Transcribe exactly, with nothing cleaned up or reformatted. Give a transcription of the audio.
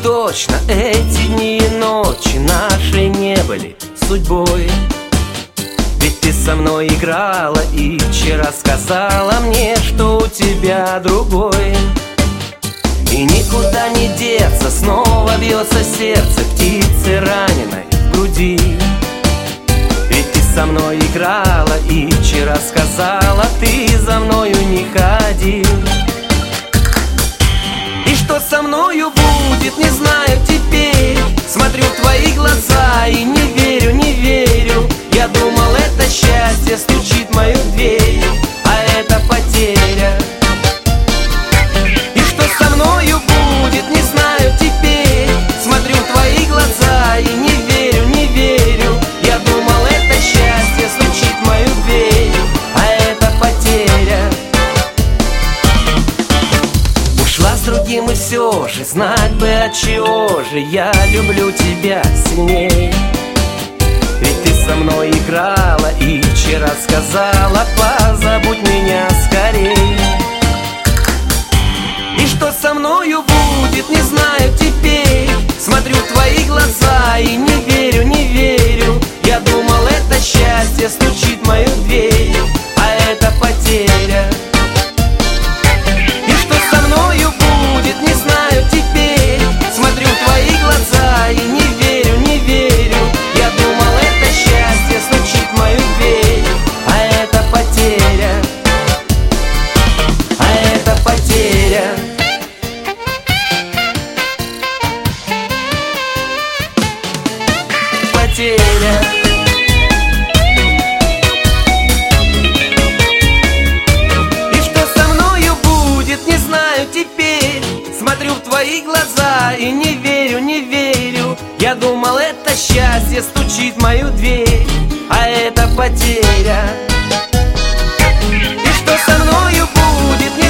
точно, эти дни и ночи наши не были судьбой. Ведь ты со мной играла и вчера сказала мне, что у тебя другой. И никуда не деться, снова бьется сердце птицы раненой в груди. Ведь ты со мной играла и вчера сказала, ты за мною не ходи. И что со мною будет, не знаю теперь. Смотрю в твои глаза и не верю, не верю. Я думал, это счастье стучит в мою дверь, а это потеря. И что со мною будет, не знаю теперь. Смотрю в твои глаза и не верю, не верю. Я думал, это счастье стучит в мою дверь, а это потеря. Ушла с другим и все же знать бы, отчего же я люблю тебя сильней. Ведь ты со мной играла и вчера сказала, позабудь меня скорей. И что со мною будет, не знаю теперь. Смотрю в твои глаза и не верю, не верю. Я думал, это счастье стучит в мою дверь, а это потеря. И что со мною будет, не знаю теперь. Смотрю в твои глаза и не верю, не верю. Я думал, это счастье стучит в мою дверь, а это потеря, а это потеря. Потеря. И что со мною будет, не знаю теперь. Смотрю в твои глаза и не верю, не верю. Я думал, это счастье стучит в мою дверь, а это потеря. И что со мною будет, не